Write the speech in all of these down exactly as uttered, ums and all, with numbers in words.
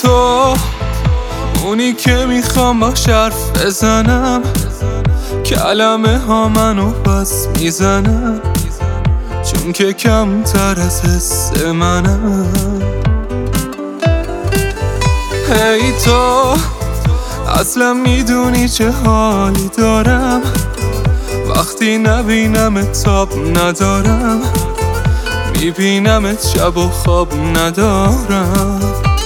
تو اونی که میخوام باش حرف بزنم، کلمه ها منو بس میزنم، چون که کمتر از حس منم. هی تو اصلا میدونی چه حالی دارم، وقتی نبینم تاب ندارم، میبینمت شب و خواب ندارم.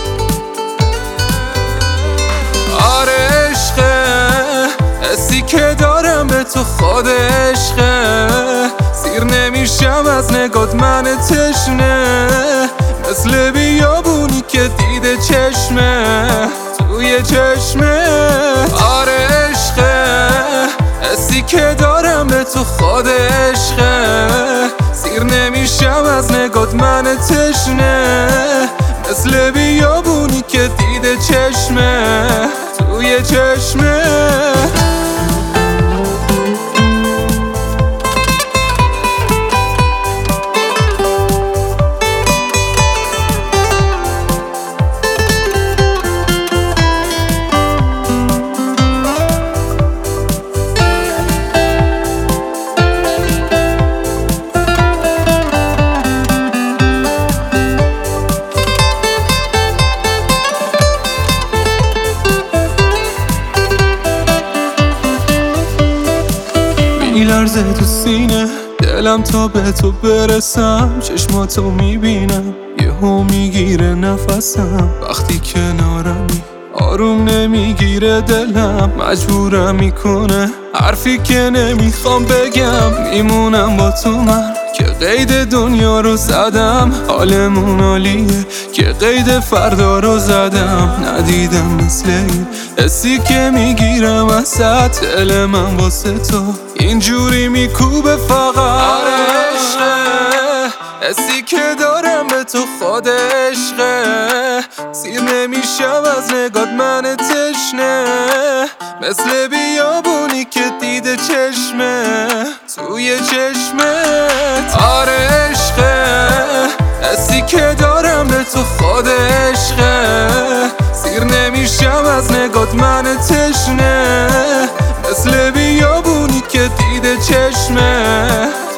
آره عشقه، حسی که دارم به تو خود عشقه، سیر نمیشم از نگات من تشنه، مثل بیابونی که دیده چشمه توی چشمه. آره عشقه، حسی که دارم به تو خود عشقه، سیر نمیشم از نگات من تشنه، مثل بیابونی که دیده چشمه توی چشمه. میلرزه تو سینه دلم تا به تو برسم، چشماتو میبینم یهو میگیره نفسم، وقتی کنارمی آروم نمیگیره دلم، مجبورم میکنه حرفی که نمیخوام بگم، میمونم با تو من که قید دنیا رو زدم، حالمون عالیه که قید فردا رو زدم، ندیدم مثل این حسی که میگیرم ازت، دل من واسه تو اینجوری میکوبه فقط. آره عشقه، حسی که دارم به تو خود عشقه، سیر نمیشم از نگات من تشنه، مثل بیابونی که دیده چشمه توی چشمت. آره عشقه، حسی که دارم به تو خود عشقه، سیر نمیشم از نگات من تشنه، مثل بیابونی که دیده چشمه